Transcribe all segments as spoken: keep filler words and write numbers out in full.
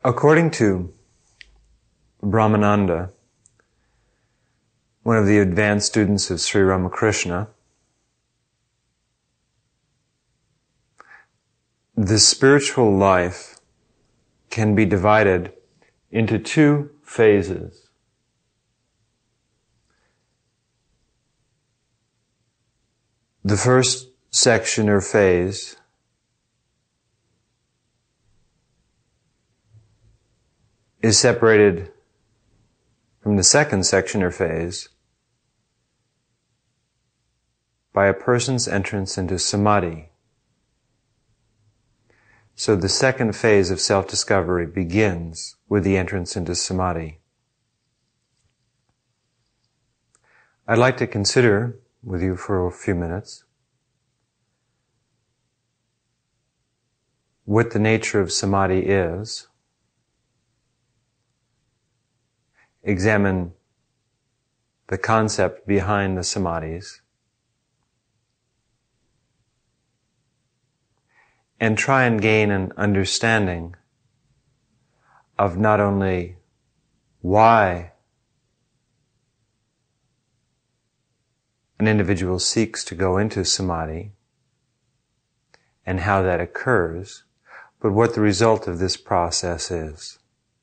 According to Brahmananda, one of the advanced students of Sri Ramakrishna, the spiritual life can be divided into two phases. The first section or phase is separated from the second section or phase by a person's entrance into samadhi. So the second phase of self-discovery begins with the entrance into samadhi. I'd like to consider with you for a few minutes what the nature of samadhi is. Examine the concept behind the samadhis, and try and gain an understanding of not only why an individual seeks to go into samadhi and how that occurs, but what the result of this process is.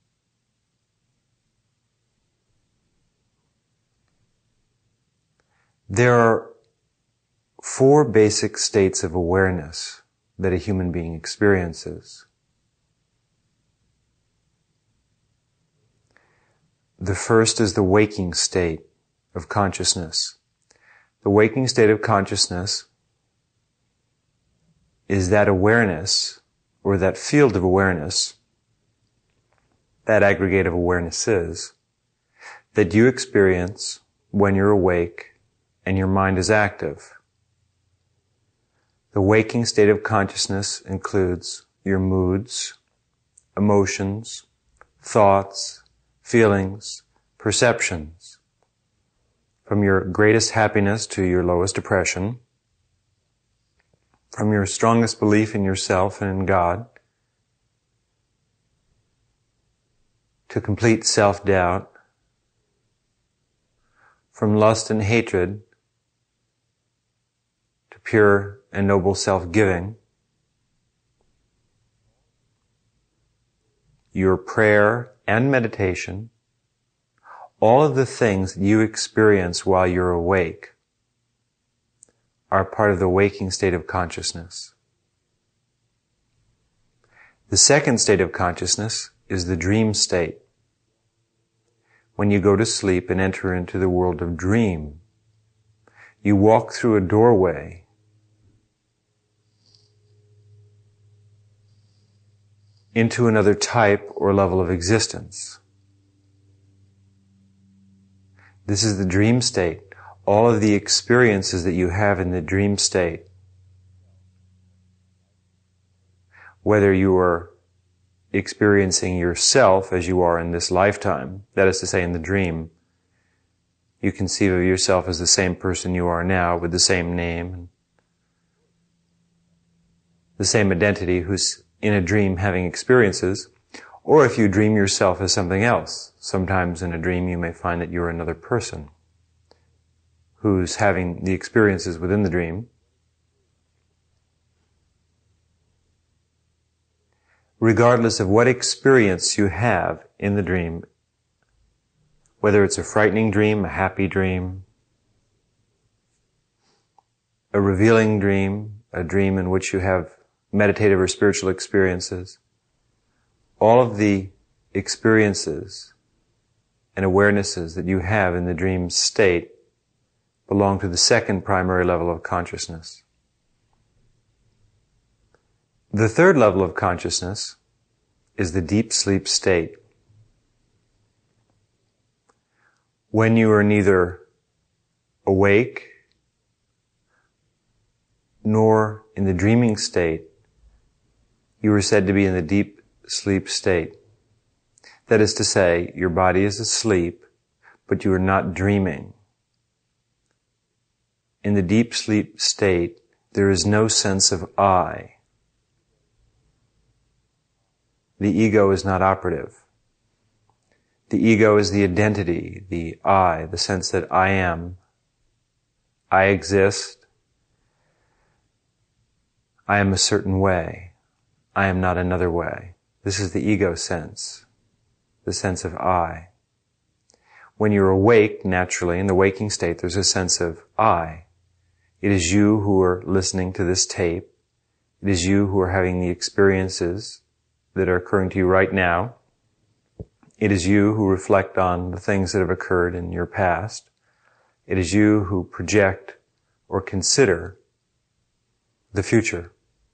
There are four basic states of awareness that a human being experiences. The first is the waking state of consciousness. The waking state of consciousness is that awareness, or that field of awareness, that aggregate of awarenesses, that you experience when you're awake and your mind is active. The waking state of consciousness includes your moods, emotions, thoughts, feelings, perceptions, from your greatest happiness to your lowest depression, from your strongest belief in yourself and in God, to complete self-doubt, from lust and hatred to pure and noble self-giving. Your prayer and meditation, all of the things that you experience while you're awake are part of the waking state of consciousness. The second state of consciousness is the dream state. When you go to sleep and enter into the world of dream, you walk through a doorway into another type or level of existence. This is the dream state. All of the experiences that you have in the dream state, whether you are experiencing yourself as you are in this lifetime, that is to say in the dream, you conceive of yourself as the same person you are now with the same name, the same identity who's in a dream having experiences, or if you dream yourself as something else. Sometimes in a dream you may find that you're another person who's having the experiences within the dream. Regardless of what experience you have in the dream, whether it's a frightening dream, a happy dream, a revealing dream, a dream in which you have meditative or spiritual experiences, all of the experiences and awarenesses that you have in the dream state belong to the second primary level of consciousness. The third level of consciousness is the deep sleep state. When you are neither awake nor in the dreaming state, you are said to be in the deep sleep state. That is to say, your body is asleep, but you are not dreaming. In the deep sleep state, there is no sense of I. the ego is not operative. The ego is the identity, the I, the sense that I am, I exist, I am a certain way, I am not another way. This is the ego sense, the sense of I. When you're awake, naturally, in the waking state, there's a sense of I. It is you who are listening to this tape. It is you who are having the experiences that are occurring to you right now. It is you who reflect on the things that have occurred in your past. It is you who project or consider the future.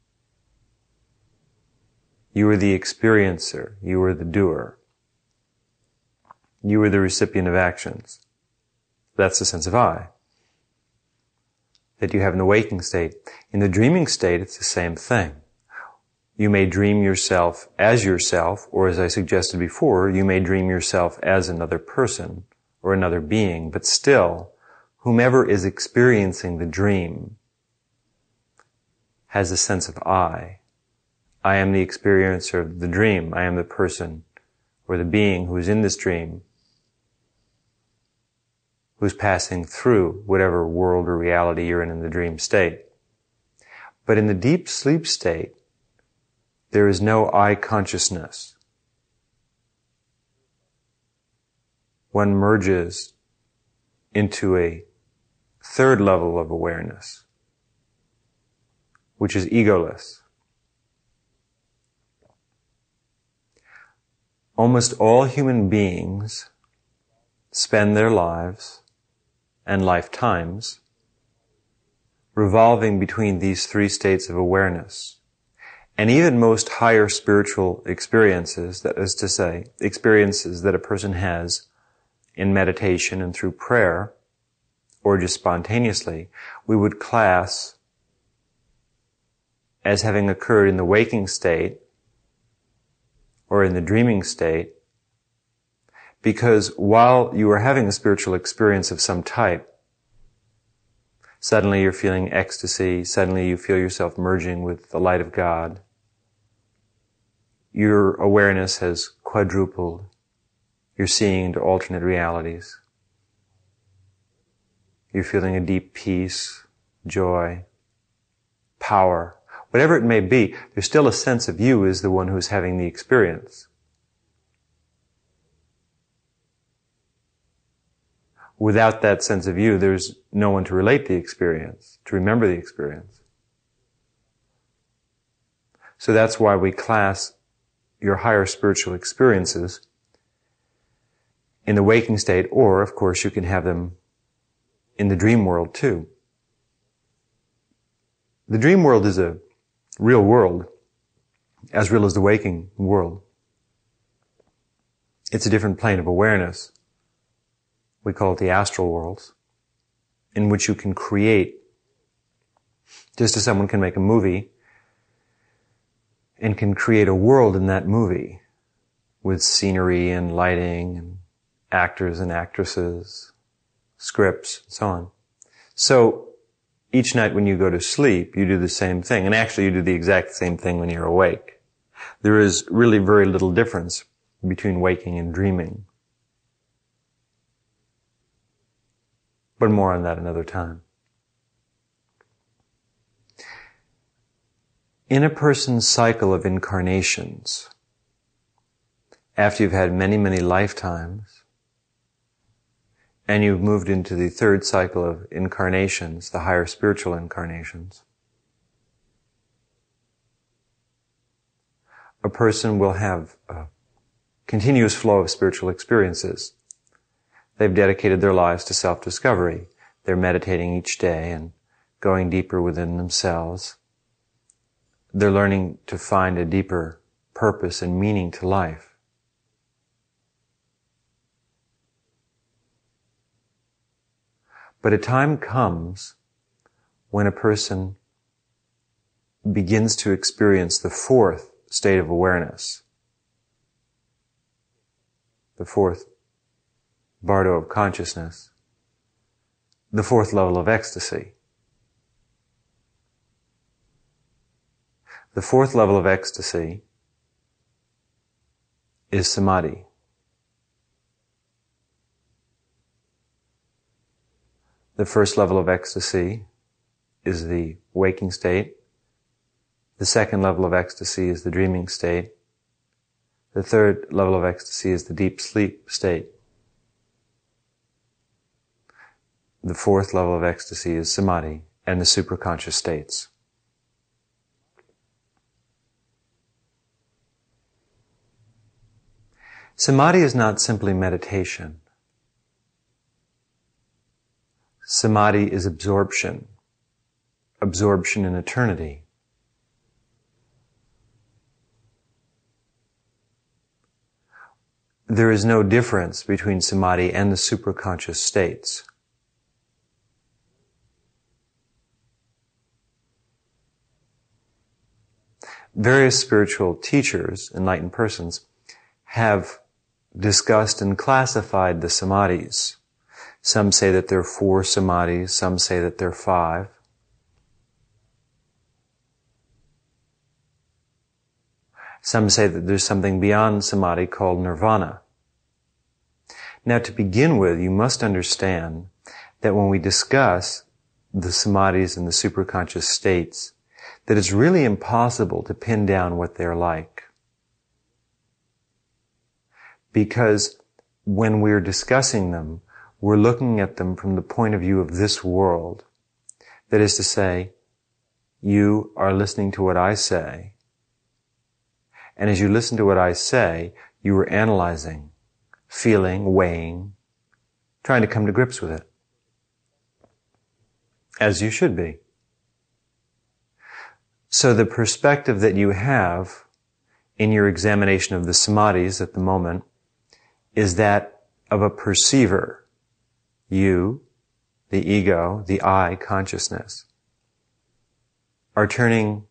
You are the experiencer. You are the doer. You are the recipient of actions. That's the sense of I that you have in the waking state. In the dreaming state, it's the same thing. You may dream yourself as yourself, or as I suggested before, you may dream yourself as another person or another being, but still, whomever is experiencing the dream has a sense of I. I am the experiencer of the dream. I am the person or the being who is in this dream, who's passing through whatever world or reality you're in in the dream state. But in the deep sleep state, there is no I consciousness. One merges into a third level of awareness, which is egoless. Almost all human beings spend their lives and lifetimes revolving between these three states of awareness. And even most higher spiritual experiences, that is to say, experiences that a person has in meditation and through prayer, or just spontaneously, we would class as having occurred in the waking state or in the dreaming state, because while you are having a spiritual experience of some type, suddenly you're feeling ecstasy, suddenly you feel yourself merging with the light of God. Your awareness has quadrupled. You're seeing into alternate realities. You're feeling a deep peace, joy, power. Whatever it may be, there's still a sense of you as the one who's having the experience. Without that sense of you, there's no one to relate the experience, to remember the experience. So that's why we class your higher spiritual experiences in the waking state, or, of course, you can have them in the dream world too. The dream world is a real world, as real as the waking world. It's a different plane of awareness. We call it the astral worlds, in which you can create, just as someone can make a movie and can create a world in that movie with scenery and lighting and actors and actresses, scripts, and so on. So each night when you go to sleep, you do the same thing. And actually you do the exact same thing when you're awake. There is really very little difference between waking and dreaming. But more on that another time. In a person's cycle of incarnations, after you've had many, many lifetimes, and you've moved into the third cycle of incarnations, the higher spiritual incarnations, a person will have a continuous flow of spiritual experiences. They've dedicated their lives to self-discovery. They're meditating each day and going deeper within themselves. They're learning to find a deeper purpose and meaning to life. But a time comes when a person begins to experience the fourth state of awareness, the fourth bardo of consciousness, the fourth level of ecstasy. The fourth level of ecstasy is samadhi. The first level of ecstasy is the waking state. The second level of ecstasy is the dreaming state. The third level of ecstasy is the deep sleep state. The fourth level of ecstasy is samadhi and the superconscious states. Samadhi is not simply meditation. Samadhi is absorption. Absorption in eternity. There is no difference between samadhi and the superconscious states. Various spiritual teachers, enlightened persons, have discussed and classified the samadhis. Some say that there are four samadhis, some say that there are five. Some say that there's something beyond samadhi called nirvana. Now, to begin with, you must understand that when we discuss the samadhis and the superconscious states, that it's really impossible to pin down what they're like. Because when we're discussing them, we're looking at them from the point of view of this world. That is to say, you are listening to what I say, and as you listen to what I say, you are analyzing, feeling, weighing, trying to come to grips with it. As you should be. So the perspective that you have in your examination of the samadhis at the moment is that of a perceiver. You, the ego, the I consciousness, are turning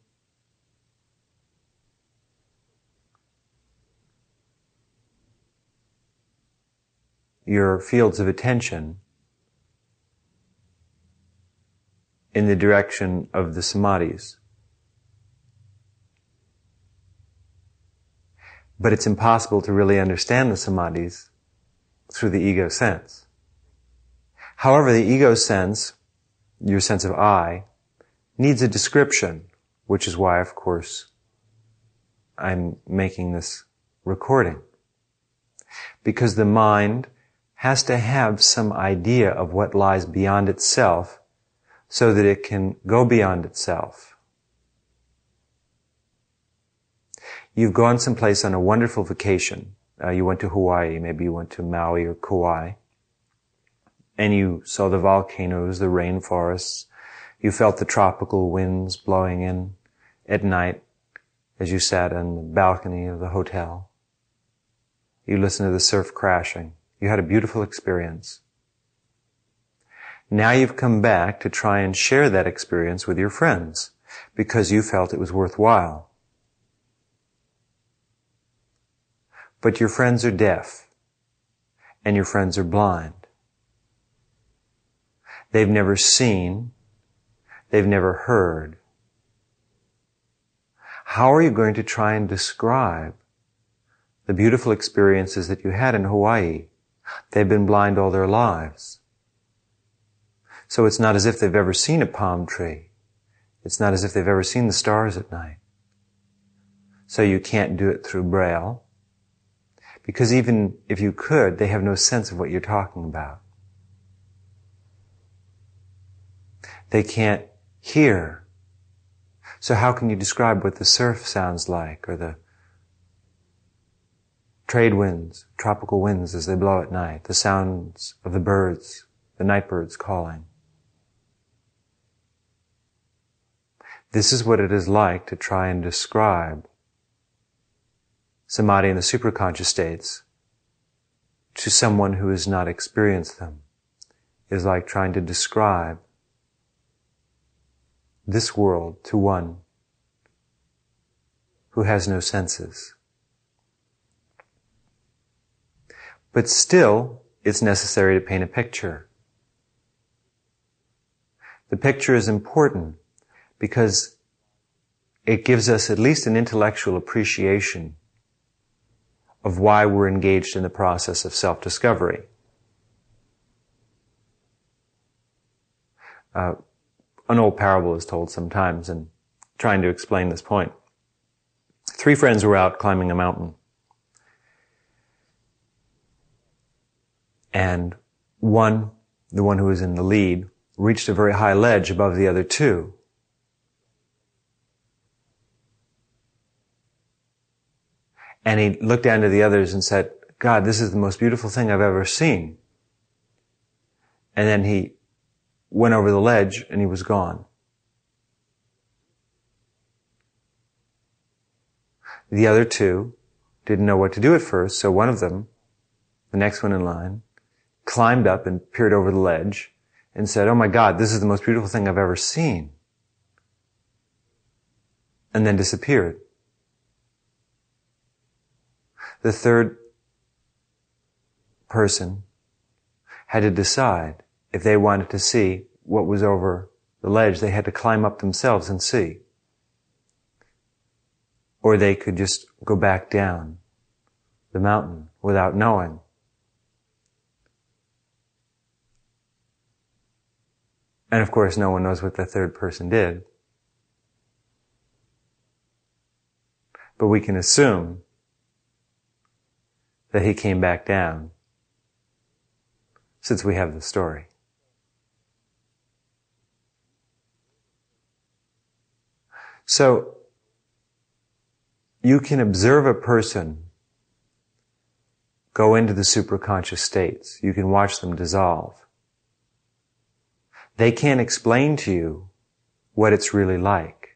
your fields of attention in the direction of the samadhis. But it's impossible to really understand the samadhis through the ego sense. However, the ego sense, your sense of I, needs a description, which is why, of course, I'm making this recording. Because the mind has to have some idea of what lies beyond itself so that it can go beyond itself. You've gone someplace on a wonderful vacation. Uh, you went to Hawaii, maybe you went to Maui or Kauai, and you saw the volcanoes, the rainforests. You felt the tropical winds blowing in at night as you sat on the balcony of the hotel. You listened to the surf crashing. You had a beautiful experience. Now you've come back to try and share that experience with your friends because you felt it was worthwhile. But your friends are deaf and your friends are blind. They've never seen, they've never heard. How are you going to try and describe the beautiful experiences that you had in Hawaii? They've been blind all their lives. So it's not as if they've ever seen a palm tree. It's not as if they've ever seen the stars at night. So you can't do it through Braille. Because even if you could, they have no sense of what you're talking about. They can't hear. So how can you describe what the surf sounds like, or the trade winds, tropical winds as they blow at night, the sounds of the birds, the night birds calling? This is what it is like to try and describe samadhi and the superconscious states to someone who has not experienced them. It is like trying to describe this world to one who has no senses. But still, it's necessary to paint a picture. The picture is important because it gives us at least an intellectual appreciation of why we're engaged in the process of self-discovery. Uh, an old parable is told sometimes in trying to explain this point. Three friends were out climbing a mountain. And one, the one who was in the lead, reached a very high ledge above the other two. And he looked down to the others and said, God, this is the most beautiful thing I've ever seen. And then he went over the ledge and he was gone. The other two didn't know what to do at first, so one of them, the next one in line, climbed up and peered over the ledge and said, oh my God, this is the most beautiful thing I've ever seen. And then disappeared. The third person had to decide if they wanted to see what was over the ledge. They had to climb up themselves and see. Or they could just go back down the mountain without knowing. And of course, no one knows what the third person did. But we can assume that he came back down, since we have the story. So, you can observe a person go into the superconscious states. You can watch them dissolve. They can't explain to you what it's really like.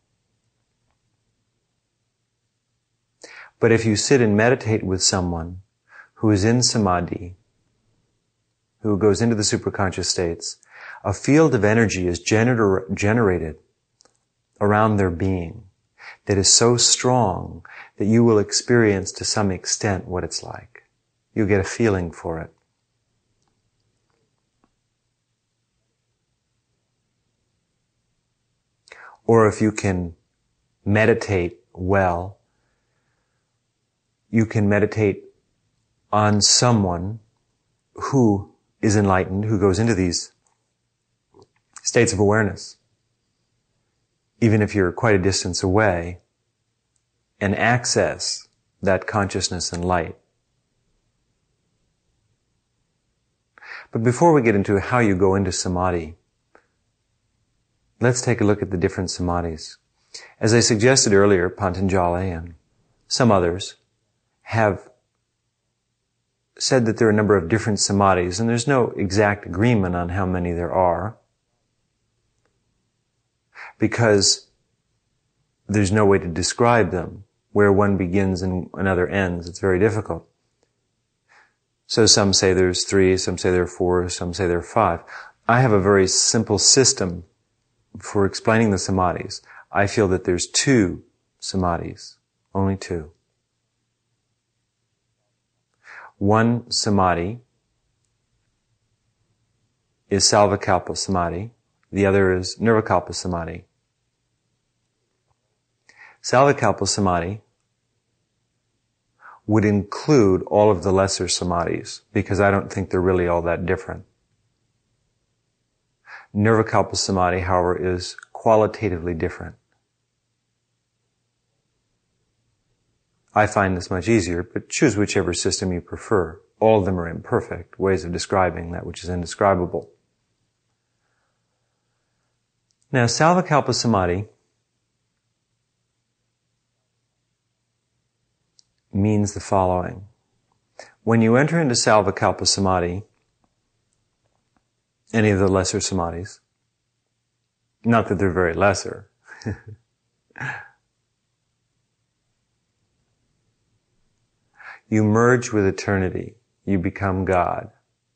But if you sit and meditate with someone who is in samadhi, who goes into the superconscious states, a field of energy is gener- generated around their being that is so strong that you will experience to some extent what it's like. You'll get a feeling for it. Or if you can meditate well, you can meditate on someone who is enlightened, who goes into these states of awareness, even if you're quite a distance away, and access that consciousness and light. But before we get into how you go into samadhi, let's take a look at the different samadhis. As I suggested earlier, Patanjali and some others have said that there are a number of different samadhis, and there's no exact agreement on how many there are, because there's no way to describe them. Where one begins and another ends, it's very difficult. So some say there's three, some say there are four, some say there are five. I have a very simple system for explaining the samadhis. I feel that there's two samadhis, only two. One samadhi is Salvakalpa samadhi. The other is Nirvikalpa samadhi. Salvakalpa samadhi would include all of the lesser samadhis, because I don't think they're really all that different. Nirvikalpa samadhi, however, is qualitatively different. I find this much easier, but choose whichever system you prefer. All of them are imperfect ways of describing that which is indescribable. Now, Salvakalpa samadhi means the following. When you enter into Salvakalpa samadhi, any of the lesser samadhis, not that they're very lesser, you merge with eternity. You become God.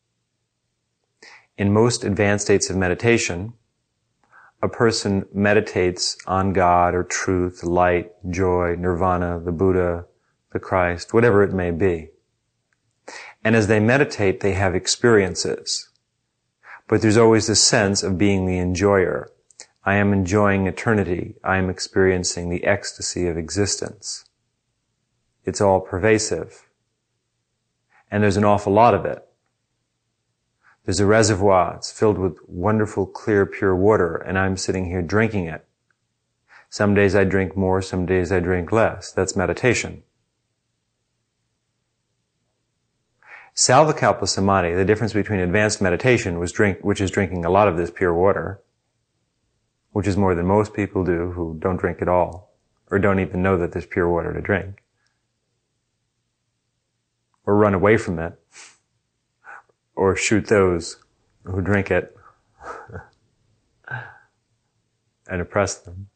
In most advanced states of meditation, a person meditates on God or truth, light, joy, nirvana, the Buddha, the Christ, whatever it may be. And as they meditate, they have experiences. But there's always this sense of being the enjoyer. I am enjoying eternity. I am experiencing the ecstasy of existence. It's all pervasive. And there's an awful lot of it. There's a reservoir. It's filled with wonderful, clear, pure water, and I'm sitting here drinking it. Some days I drink more, some days I drink less. That's meditation. Salvakalpa Samadhi, the difference between advanced meditation, was drink, which is drinking a lot of this pure water, which is more than most people do who don't drink at all, or don't even know that there's pure water to drink, or run away from it, or shoot those who drink it and oppress them.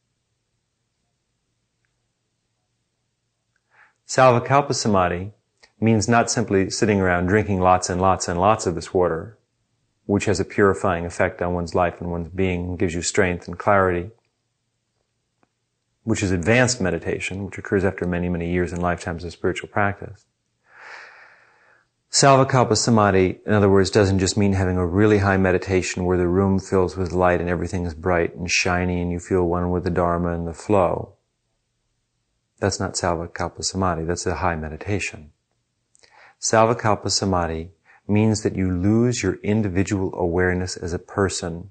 Salvakalpa Samadhi means not simply sitting around drinking lots and lots and lots of this water, which has a purifying effect on one's life and one's being and gives you strength and clarity, which is advanced meditation, which occurs after many, many years and lifetimes of spiritual practice. Salvakalpa Samadhi, in other words, doesn't just mean having a really high meditation where the room fills with light and everything is bright and shiny and you feel one with the Dharma and the flow. That's not Salvakalpa Samadhi. That's a high meditation. Salvakalpa Samadhi means that you lose your individual awareness as a person.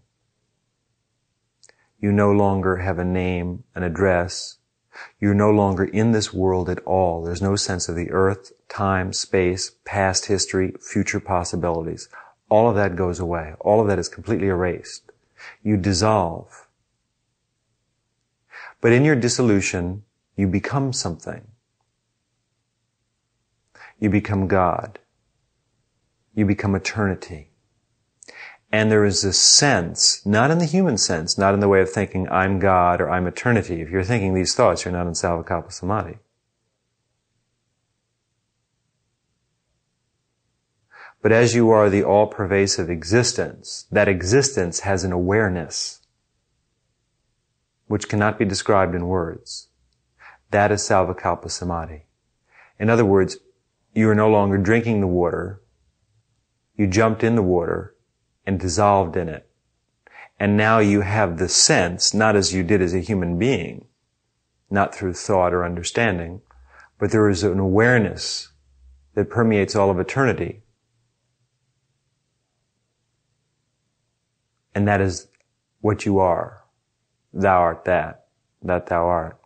You no longer have a name, an address. You're no longer in this world at all. There's no sense of the earth, time, space, past history, future possibilities. All of that goes away. All of that is completely erased. You dissolve. But in your dissolution, you become something. You become God. You become eternity. And there is a sense, not in the human sense, not in the way of thinking, I'm God or I'm eternity. If you're thinking these thoughts, you're not in Salvakalpa Samadhi. But as you are the all-pervasive existence, that existence has an awareness which cannot be described in words. That is Salvakalpa Samadhi. In other words, you are no longer drinking the water. You jumped in the water and dissolved in it. And now you have the sense, not as you did as a human being, not through thought or understanding, but there is an awareness that permeates all of eternity. And that is what you are. Thou art that, that thou art.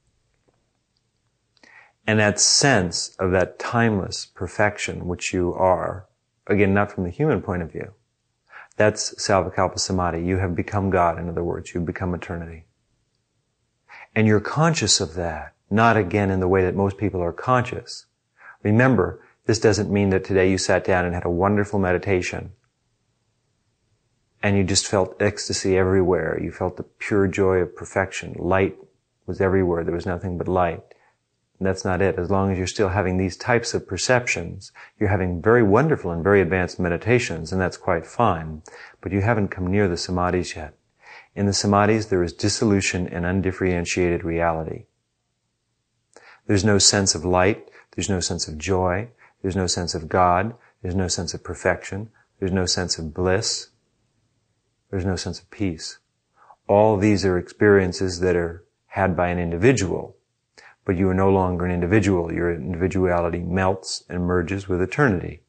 And that sense of that timeless perfection which you are, again, not from the human point of view, that's Salvakalpa Samadhi. You have become God, in other words. You've become eternity. And you're conscious of that, not again in the way that most people are conscious. Remember, this doesn't mean that today you sat down and had a wonderful meditation and you just felt ecstasy everywhere. You felt the pure joy of perfection. Light was everywhere. There was nothing but light. And that's not it. As long as you're still having these types of perceptions, you're having very wonderful and very advanced meditations, and that's quite fine. But you haven't come near the samadhis yet. In the samadhis, there is dissolution and undifferentiated reality. There's no sense of light. There's no sense of joy. There's no sense of God. There's no sense of perfection. There's no sense of bliss. There's no sense of peace. All these are experiences that are had by an individual. But you are no longer an individual. Your individuality melts and merges with eternity.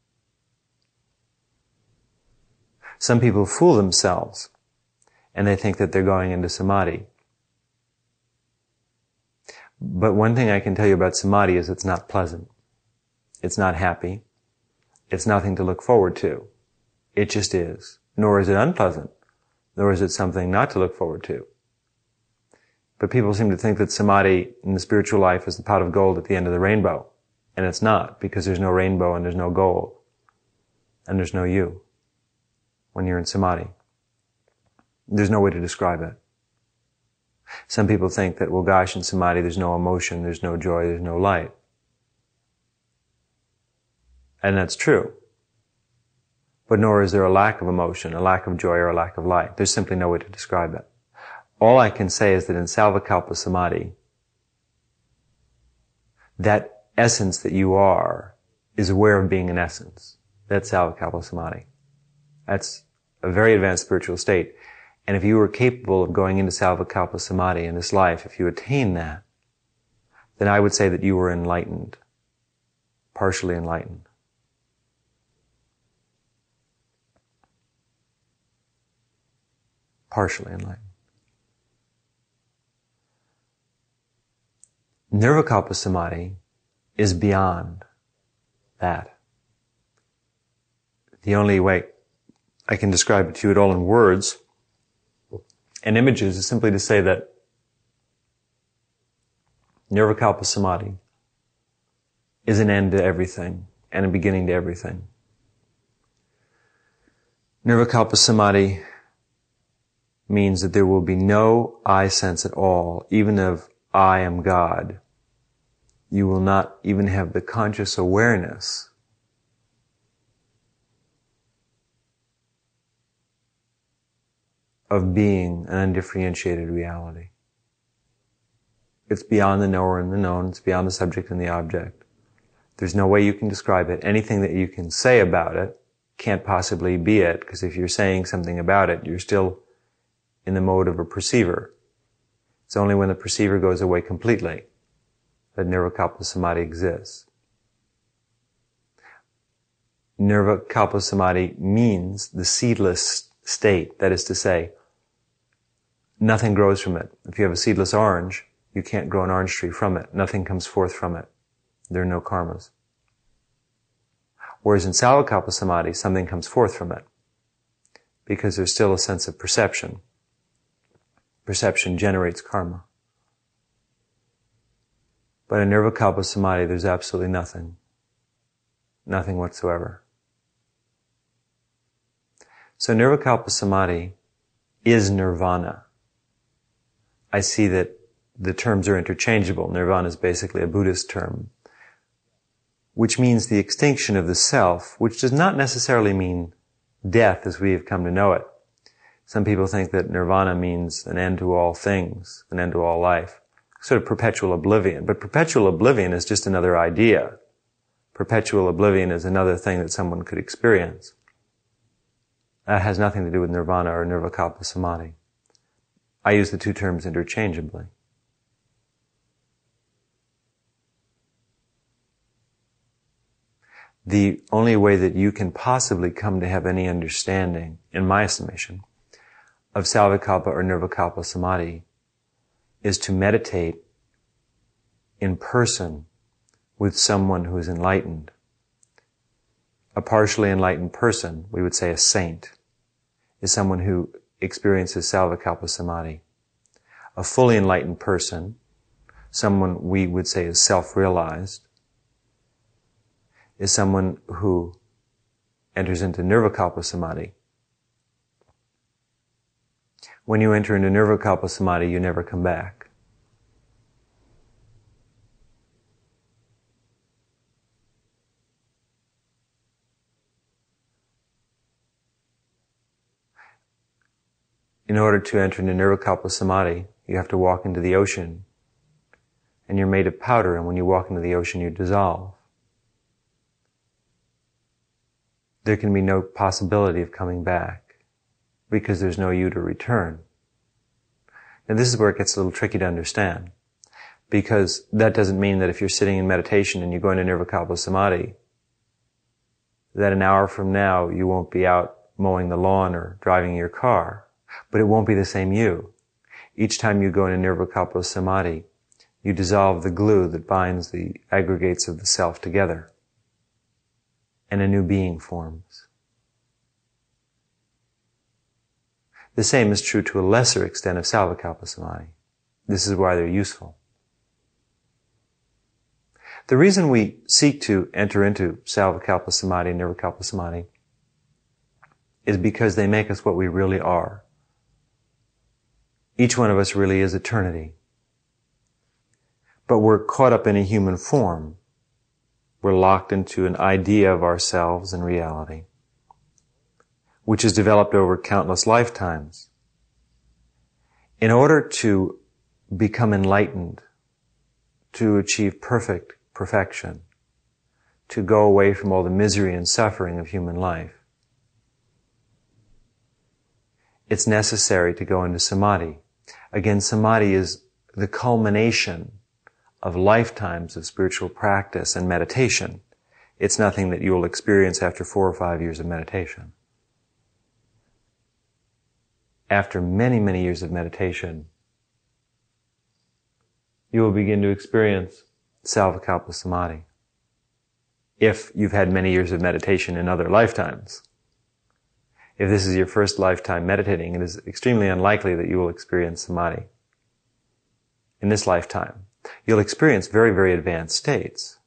Some people fool themselves and they think that they're going into samadhi. But one thing I can tell you about samadhi is it's not pleasant. It's not happy. It's nothing to look forward to. It just is. Nor is it unpleasant. Nor is it something not to look forward to. But people seem to think that samadhi in the spiritual life is the pot of gold at the end of the rainbow. And it's not, because there's no rainbow and there's no gold. And there's no you when you're in samadhi. There's no way to describe it. Some people think that, well, gosh, in samadhi there's no emotion, there's no joy, there's no light. And that's true. But nor is there a lack of emotion, a lack of joy, or a lack of light. There's simply no way to describe it. All I can say is that in Salvakalpa Samadhi, that essence that you are is aware of being an essence. That's Salvakalpa Samadhi. That's a very advanced spiritual state. And if you were capable of going into Salvakalpa Samadhi in this life, if you attain that, then I would say that you were enlightened. partially enlightened. Partially enlightened. Nirvikalpa Samadhi is beyond that. The only way I can describe it to you at all in words and images is simply to say that Nirvikalpa Samadhi is an end to everything and a beginning to everything. Nirvikalpa Samadhi means that there will be no I sense at all, even of I am God. You will not even have the conscious awareness of being an undifferentiated reality. It's beyond the knower and the known. It's beyond the subject and the object. There's no way you can describe it. Anything that you can say about it can't possibly be it, because if you're saying something about it, you're still in the mode of a perceiver. It's only when the perceiver goes away completely that Nirvikalpa Samadhi exists. Nirvikalpa Samadhi means the seedless state. That is to say, nothing grows from it. If you have a seedless orange, you can't grow an orange tree from it. Nothing comes forth from it. There are no karmas. Whereas in Savikalpa Samadhi, something comes forth from it, because there's still a sense of perception. Perception generates karma. But in Nirvikalpa Samadhi, there's absolutely nothing. Nothing whatsoever. So Nirvikalpa Samadhi is nirvana. I see that the terms are interchangeable. Nirvana is basically a Buddhist term, which means the extinction of the self, which does not necessarily mean death as we have come to know it. Some people think that nirvana means an end to all things, an end to all life, sort of perpetual oblivion. But perpetual oblivion is just another idea. Perpetual oblivion is another thing that someone could experience. That has nothing to do with nirvana or Nirvikalpa Samadhi. I use the two terms interchangeably. The only way that you can possibly come to have any understanding, in my estimation, of Savikalpa or Nirvikalpa Samadhi is to meditate in person with someone who is enlightened. A partially enlightened person, we would say a saint, is someone who experiences Savikalpa Samadhi. A fully enlightened person, someone we would say is self-realized, is someone who enters into Nirvikalpa Samadhi. When you enter into Nirvikalpa Samadhi, you never come back. In order to enter into Nirvikalpa Samadhi, you have to walk into the ocean, and you're made of powder, and when you walk into the ocean, you dissolve. There can be no possibility of coming back, because there's no you to return. And this is where it gets a little tricky to understand, because that doesn't mean that if you're sitting in meditation and you go into Nirvikalpa Samadhi, that an hour from now you won't be out mowing the lawn or driving your car, but it won't be the same you. Each time you go into Nirvikalpa Samadhi, you dissolve the glue that binds the aggregates of the self together, and a new being forms. The same is true to a lesser extent of Savikalpa Samadhi. This is why they're useful. The reason we seek to enter into Savikalpa Samadhi and Nirvikalpa Samadhi is because they make us what we really are. Each one of us really is eternity. But we're caught up in a human form. We're locked into an idea of ourselves and reality, which is developed over countless lifetimes. In order to become enlightened, to achieve perfect perfection, to go away from all the misery and suffering of human life, it's necessary to go into samadhi. Again, samadhi is the culmination of lifetimes of spiritual practice and meditation. It's nothing that you will experience after four or five years of meditation. After many, many years of meditation, you will begin to experience Salvakalpa Samadhi. If you've had many years of meditation in other lifetimes. If this is your first lifetime meditating, it is extremely unlikely that you will experience Samadhi in this lifetime. You'll experience very, very advanced states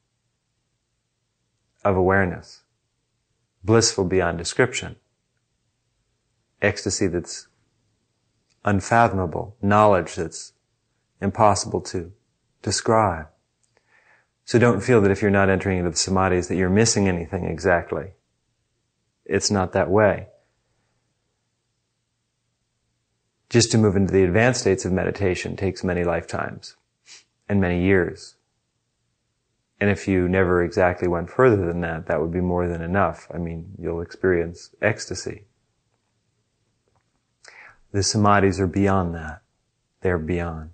of awareness, blissful beyond description, ecstasy that's unfathomable, knowledge that's impossible to describe. So don't feel that if you're not entering into the samadhis that you're missing anything exactly. It's not that way. Just to move into the advanced states of meditation takes many lifetimes and many years. And if you never exactly went further than that, that would be more than enough. I mean, you'll experience ecstasy. The samadhis are beyond that. They're beyond.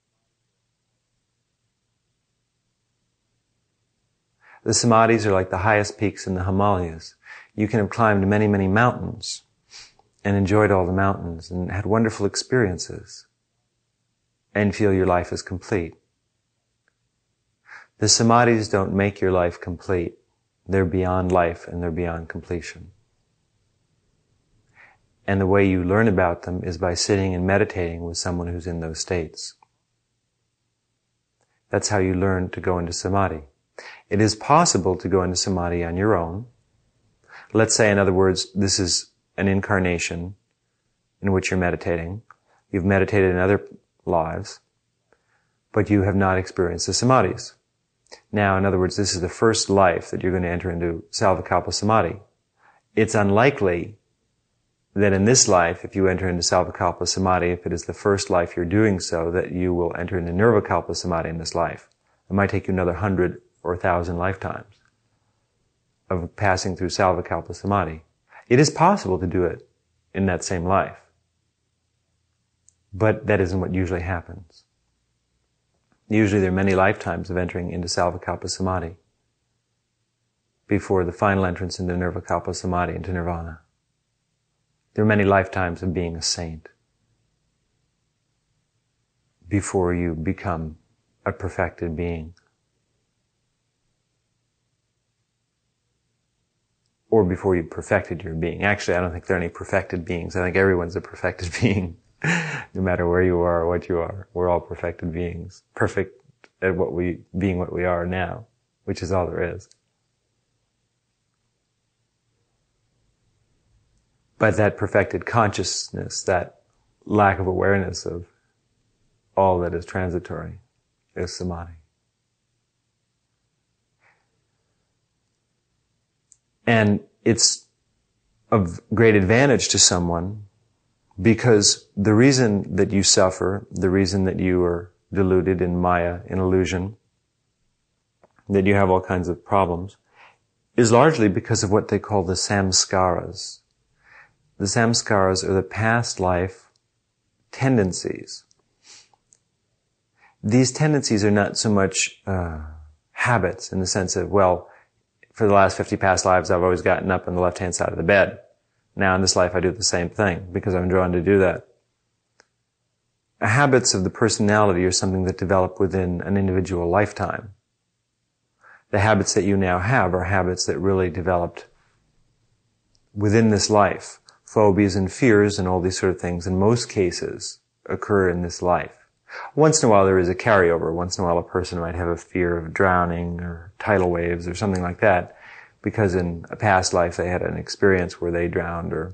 The samadhis are like the highest peaks in the Himalayas. You can have climbed many, many mountains and enjoyed all the mountains and had wonderful experiences and feel your life is complete. The samadhis don't make your life complete. They're beyond life and they're beyond completion. And the way you learn about them is by sitting and meditating with someone who's in those states. That's how you learn to go into samadhi. It is possible to go into samadhi on your own. Let's say, in other words, this is an incarnation in which you're meditating. You've meditated in other lives, but you have not experienced the samadhis. Now, in other words, this is the first life that you're going to enter into Salvakalpa Samadhi. It's unlikely that in this life, if you enter into Salvakalpa Samadhi, if it is the first life you're doing so, that you will enter into Nirvikalpa Samadhi in this life. It might take you another hundred or a thousand lifetimes of passing through Salvakalpa Samadhi. It is possible to do it in that same life. But that isn't what usually happens. Usually there are many lifetimes of entering into Salvakalpa Samadhi before the final entrance into Nirvikalpa Samadhi, into Nirvana. There are many lifetimes of being a saint before you become a perfected being. Or before you perfected your being. Actually, I don't think there are any perfected beings. I think everyone's a perfected being. No matter where you are or what you are. We're all perfected beings. Perfect at what we, being what we are now, which is all there is. But that perfected consciousness, that lack of awareness of all that is transitory, is samadhi. And it's of great advantage to someone because the reason that you suffer, the reason that you are deluded in maya, in illusion, that you have all kinds of problems, is largely because of what they call the samskaras. The samskaras are the past life tendencies. These tendencies are not so much uh, habits in the sense of, well, for the last fifty past lives, I've always gotten up on the left-hand side of the bed. Now in this life, I do the same thing because I'm drawn to do that. Habits of the personality are something that develop within an individual lifetime. The habits that you now have are habits that really developed within this life. Phobias and fears and all these sort of things, in most cases, occur in this life. Once in a while there is a carryover. Once in a while a person might have a fear of drowning or tidal waves or something like that because in a past life they had an experience where they drowned or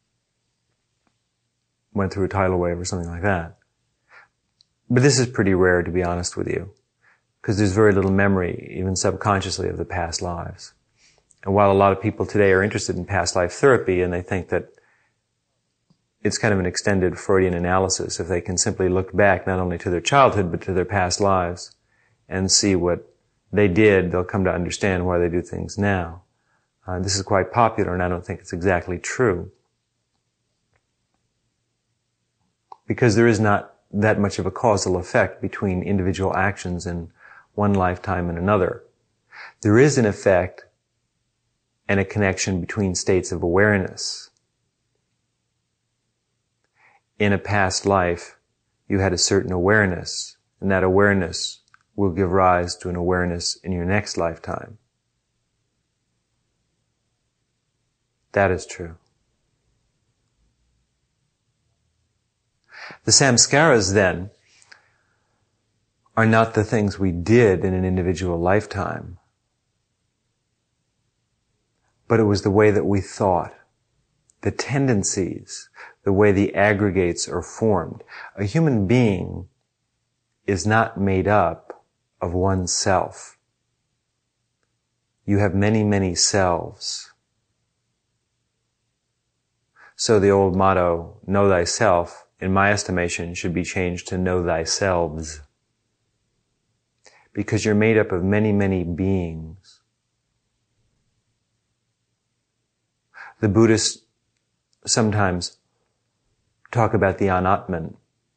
went through a tidal wave or something like that. But this is pretty rare, to be honest with you, because there's very little memory, even subconsciously, of the past lives. And while a lot of people today are interested in past life therapy and they think that it's kind of an extended Freudian analysis, if they can simply look back not only to their childhood but to their past lives and see what they did, they'll come to understand why they do things now. Uh, this is quite popular and I don't think it's exactly true. Because there is not that much of a causal effect between individual actions in one lifetime and another. There is an effect and a connection between states of awareness. In a past life, you had a certain awareness, and that awareness will give rise to an awareness in your next lifetime. That is true. The samskaras, then, are not the things we did in an individual lifetime, but it was the way that we thought, the tendencies, the way the aggregates are formed. A human being is not made up of one self. You have many, many selves. So the old motto, know thyself, in my estimation, should be changed to know thyselves. Because you're made up of many, many beings. The Buddhists sometimes talk about the anatman,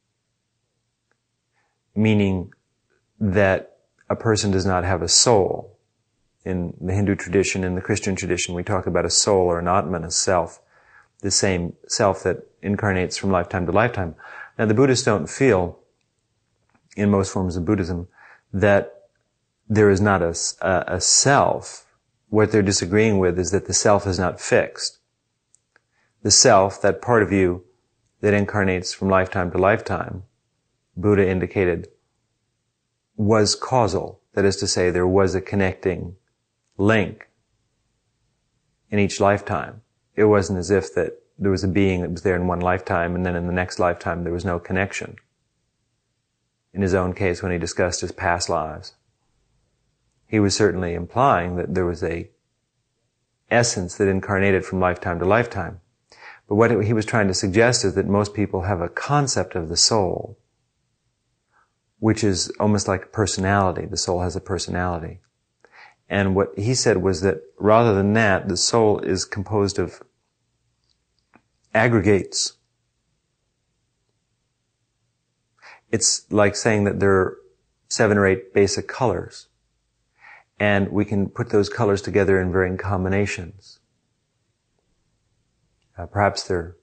meaning that a person does not have a soul. In the Hindu tradition, in the Christian tradition, we talk about a soul or an atman, a self, the same self that incarnates from lifetime to lifetime. Now, the Buddhists don't feel, in most forms of Buddhism, that there is not a, a, a self. What they're disagreeing with is that the self is not fixed. The self, that part of you that incarnates from lifetime to lifetime, Buddha indicated, was causal. That is to say, there was a connecting link in each lifetime. It wasn't as if that there was a being that was there in one lifetime and then in the next lifetime there was no connection. In his own case, when he discussed his past lives, he was certainly implying that there was a essence that incarnated from lifetime to lifetime. But what he was trying to suggest is that most people have a concept of the soul, which is almost like a personality. The soul has a personality. And what he said was that rather than that, the soul is composed of aggregates. It's like saying that there are seven or eight basic colors, and we can put those colors together in varying combinations. Uh, perhaps there are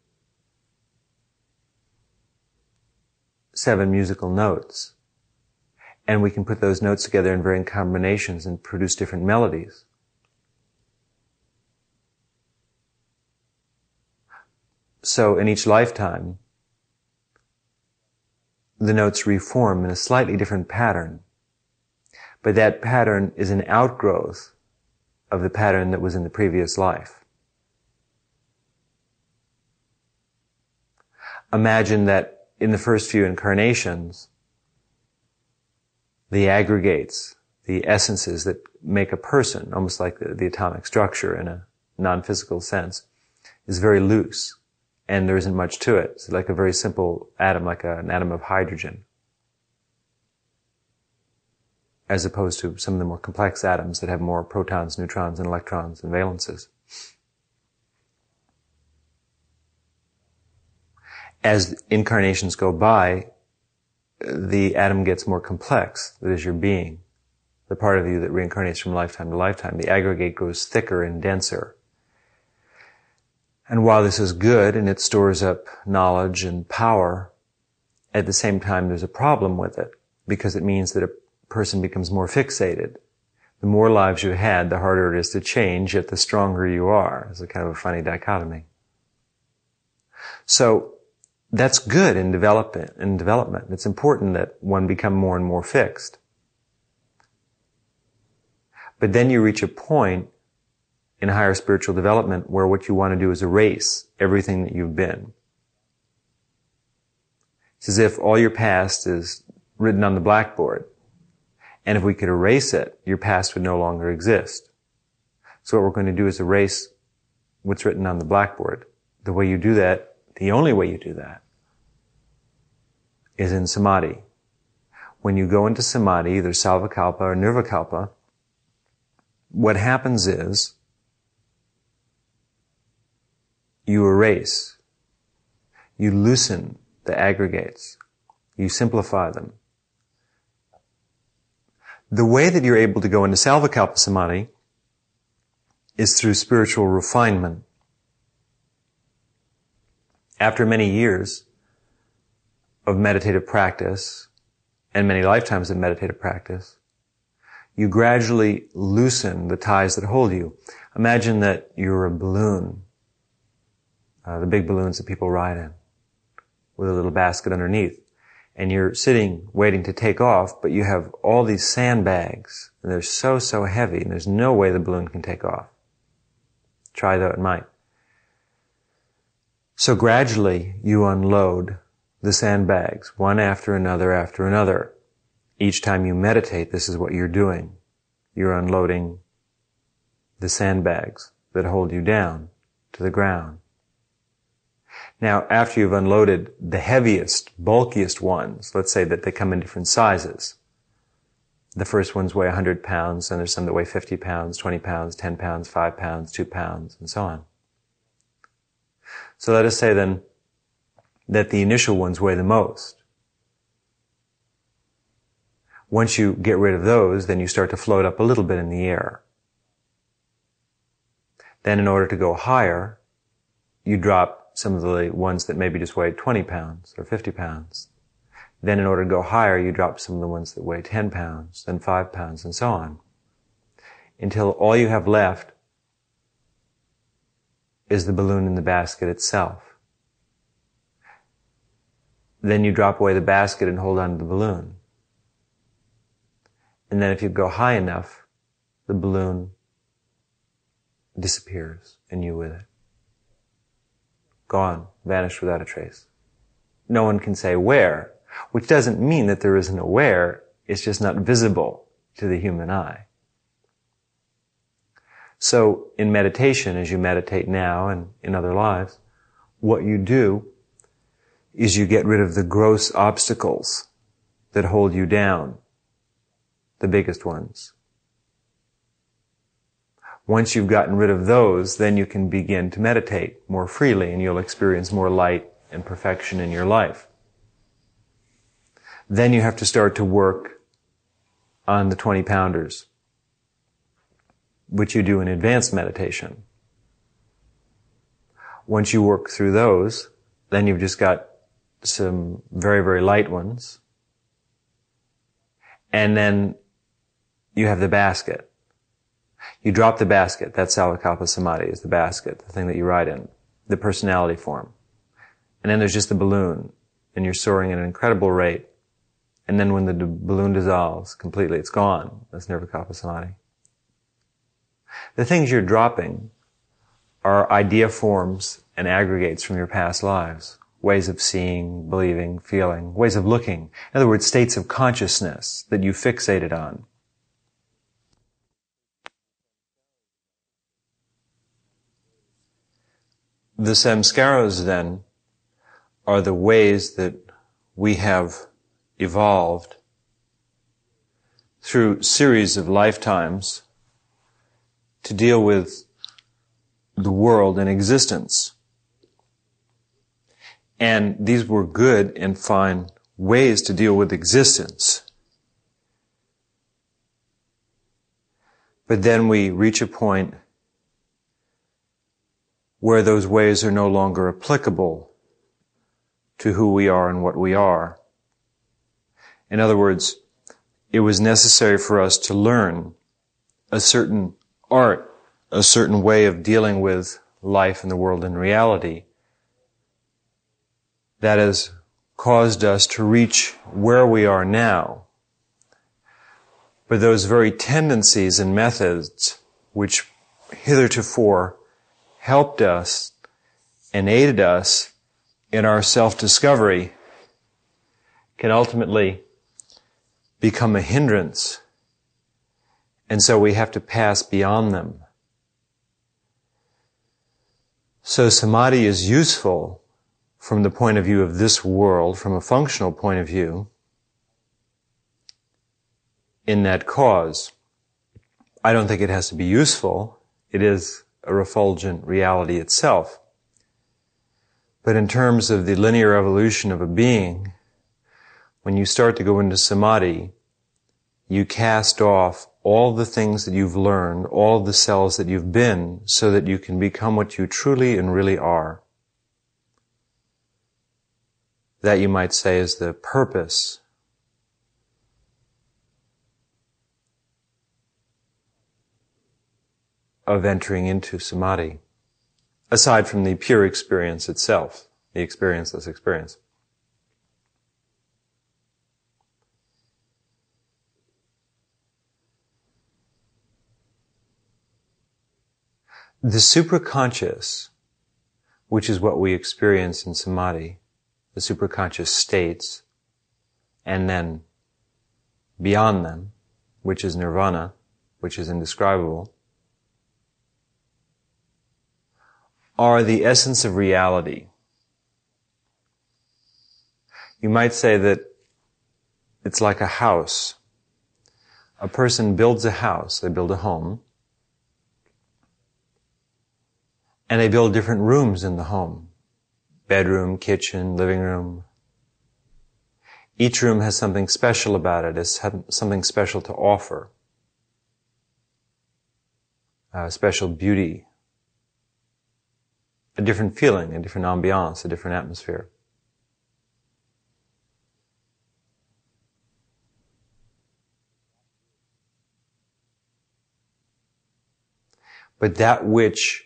seven musical notes, and we can put those notes together in varying combinations and produce different melodies. So in each lifetime, the notes reform in a slightly different pattern, but that pattern is an outgrowth of the pattern that was in the previous life. Imagine that in the first few incarnations, the aggregates, the essences that make a person, almost like the, the atomic structure in a non-physical sense, is very loose, and there isn't much to it. It's like a very simple atom, like a, an atom of hydrogen, as opposed to some of the more complex atoms that have more protons, neutrons, and electrons and valences. As incarnations go by, the atom gets more complex, that is your being, the part of you that reincarnates from lifetime to lifetime. The aggregate grows thicker and denser. And while this is good and it stores up knowledge and power, at the same time there's a problem with it, because it means that a person becomes more fixated. The more lives you had, the harder it is to change, yet the stronger you are. It's a kind of a funny dichotomy. So, that's good in development. In development, it's important that one become more and more fixed. But then you reach a point in higher spiritual development where what you want to do is erase everything that you've been. It's as if all your past is written on the blackboard, and if we could erase it, your past would no longer exist. So what we're going to do is erase what's written on the blackboard. The way you do that, the only way you do that, is in samadhi. When you go into samadhi, either salvakalpa or nirvikalpa, what happens is you erase, you loosen the aggregates, you simplify them. The way that you're able to go into salvakalpa samadhi is through spiritual refinement. After many years of meditative practice and many lifetimes of meditative practice, you gradually loosen the ties that hold you. Imagine that you're a balloon, uh, the big balloons that people ride in, with a little basket underneath. And you're sitting waiting to take off, but you have all these sandbags, and they're so, so heavy, and there's no way the balloon can take off. Try though it might. So gradually you unload the sandbags, one after another after another. Each time you meditate, this is what you're doing. You're unloading the sandbags that hold you down to the ground. Now, after you've unloaded the heaviest, bulkiest ones, let's say that they come in different sizes. The first ones weigh one hundred pounds, and there's some that weigh fifty pounds, twenty pounds, ten pounds, five pounds, two pounds, and so on. So let us say then that the initial ones weigh the most. Once you get rid of those, then you start to float up a little bit in the air. Then in order to go higher, you drop some of the ones that maybe just weigh twenty pounds or fifty pounds. Then in order to go higher, you drop some of the ones that weigh ten pounds, then five pounds, and so on. Until all you have left is the balloon in the basket itself. Then you drop away the basket and hold on to the balloon. And then if you go high enough, the balloon disappears and you with it. Gone, vanished without a trace. No one can say where, which doesn't mean that there isn't a where, it's just not visible to the human eye. So in meditation, as you meditate now and in other lives, what you do is you get rid of the gross obstacles that hold you down, the biggest ones. Once you've gotten rid of those, then you can begin to meditate more freely and you'll experience more light and perfection in your life. Then you have to start to work on the twenty pounders, which you do in advanced meditation. Once you work through those, then you've just got some very, very light ones. And then you have the basket. You drop the basket. That's Salakalpa Samadhi, is the basket, the thing that you ride in, the personality form. And then there's just the balloon, and you're soaring at an incredible rate. And then when the d- balloon dissolves completely, it's gone. That's Nirvikalpa Samadhi. The things you're dropping are idea forms and aggregates from your past lives. Ways of seeing, believing, feeling, ways of looking. In other words, states of consciousness that you fixated on. The samskaras, then, are the ways that we have evolved through series of lifetimes to deal with the world and existence. And these were good and fine ways to deal with existence. But then we reach a point where those ways are no longer applicable to who we are and what we are. In other words, it was necessary for us to learn a certain art, a certain way of dealing with life and the world and reality that has caused us to reach where we are now. But those very tendencies and methods which hitherto helped us and aided us in our self-discovery can ultimately become a hindrance. And so we have to pass beyond them. So samadhi is useful from the point of view of this world, from a functional point of view, in that cause. I don't think it has to be useful. It is a refulgent reality itself. But in terms of the linear evolution of a being, when you start to go into samadhi, you cast off all the things that you've learned, all the selves that you've been, so that you can become what you truly and really are. That, you might say, is the purpose of entering into samadhi, aside from the pure experience itself, the experienceless experience. The superconscious, which is what we experience in samadhi, the superconscious states, and then beyond them, which is nirvana, which is indescribable, are the essence of reality. You might say that it's like a house. A person builds a house, they build a home, and they build different rooms in the home. Bedroom, kitchen, living room. Each room has something special about it, has something special to offer. A special beauty. A different feeling, a different ambiance, a different atmosphere. But that which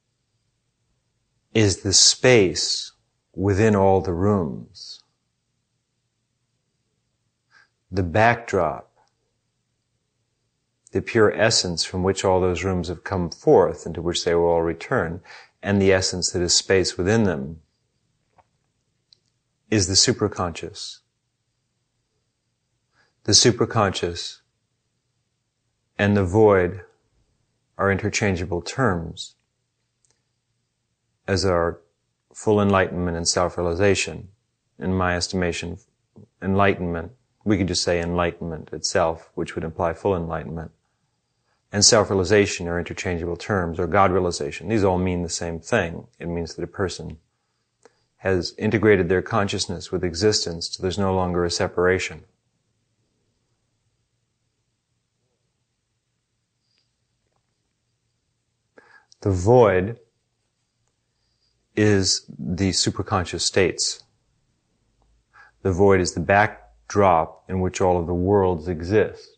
is the space within all the rooms, the backdrop, the pure essence from which all those rooms have come forth, and to which they will all return, and the essence that is space within them, is the superconscious. The superconscious and the void are interchangeable terms, as are full enlightenment and self-realization. In my estimation, enlightenment, we could just say enlightenment itself, which would imply full enlightenment, and self-realization are interchangeable terms, or God-realization. These all mean the same thing. It means that a person has integrated their consciousness with existence so there's no longer a separation. The void is the superconscious states. The void is the backdrop in which all of the worlds exist.